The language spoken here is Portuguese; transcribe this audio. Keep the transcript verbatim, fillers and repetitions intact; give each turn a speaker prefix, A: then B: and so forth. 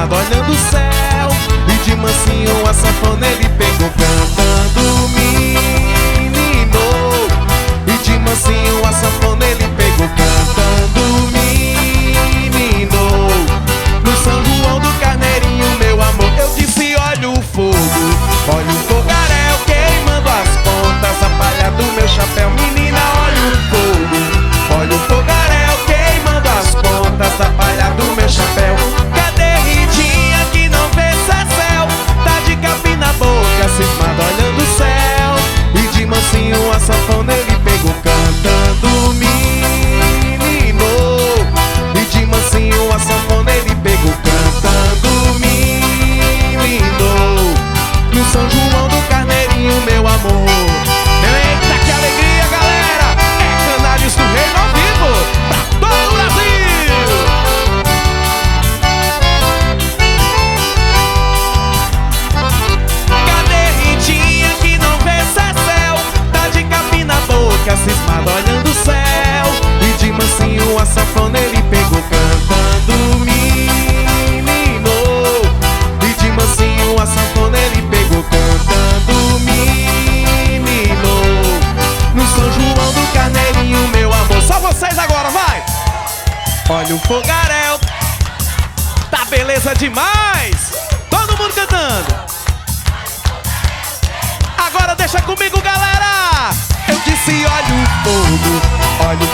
A: cismado olhando o céu. E de mansinho a sanfona ele pegou cantando menino. E de mansinho a sanfona ele pegou cantando menino. No São João do Carneirinho, meu amor, eu disse olha o fogo, olha o fogaréu queimando as pontas, a palha do meu chapéu. Menina, olha o fogo, olha o fogaréu queimando as pontas, a palha do meu chapéu. Cadê Ritinha que não vê céu? Tá de capim na boca, cismado olhando o céu. E de mansinho a sanfona ele pegou cantando menino. E de mansinho a sanfona ele pegou cantando menino. No São João do Carneirinho, meu amor. Eita, que alegria, galera! É Canários do Reino ao vivo pra todo o Brasil! Cadê Ritinha que não vê céu? Tá de capim na boca, cismado olhando o céu. E de mansinho a sanfona ele pegou cantando menino. E de mansinho a sanfona ele pegou cantando menino. No São João do Carneirinho, meu amor. Só vocês agora, vai! Olha o fogaréu, tá beleza demais! Todo mundo cantando. Agora deixa comigo, galera! Eu disse olha o fogo, olha o